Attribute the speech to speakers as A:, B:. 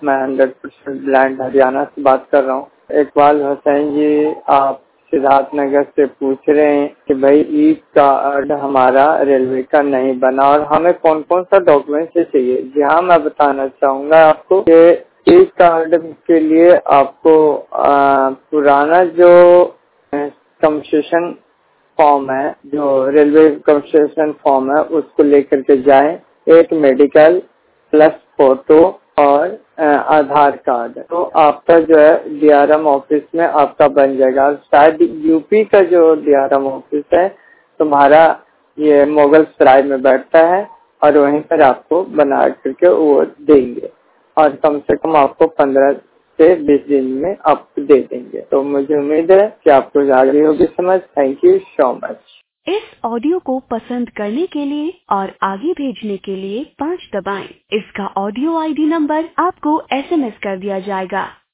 A: मैं 100% ब्लाइंड हरियाणा से बात कर रहा हूँ। इकबाल हुसैन जी, आप सिद्धार्थनगर से पूछ रहे हैं कि भाई ई कार्ड हमारा रेलवे का नहीं बना और हमें कौन कौन सा डॉक्यूमेंट चाहिए। जी हाँ, मैं बताना चाहूँगा आपको कि ई कार्ड के लिए आपको पुराना जो कंसेशन फॉर्म है, जो रेलवे कंसेशन फॉर्म है, उसको लेकर के जाएं। एक मेडिकल प्लस फोटो और आधार कार्ड, तो आपका जो है डीआरएम ऑफिस में आपका बन जाएगा। शायद यूपी का जो डीआरएम ऑफिस है तुम्हारा ये मुगल सराय में बैठता है और वहीं पर आपको बना करके वो देंगे और कम से कम आपको 15 से 20 दिन में आपको दे देंगे। तो मुझे उम्मीद है कि आपको आ गई होगी समझ। Thank you so much.
B: इस ऑडियो को पसंद करने के लिए और आगे भेजने के लिए 5 दबाएं। इसका ऑडियो आईडी नंबर आपको एसएमएस कर दिया जाएगा।